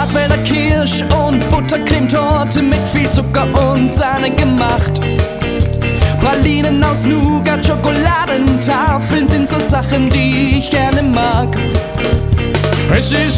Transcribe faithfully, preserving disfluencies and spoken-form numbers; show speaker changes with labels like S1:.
S1: Schwarzwälder Kirsch und Buttercremetorte mit viel Zucker und Sahne gemacht. Pralinen aus Nougat, Schokoladentafeln sind so Sachen, die ich gerne mag. Es ist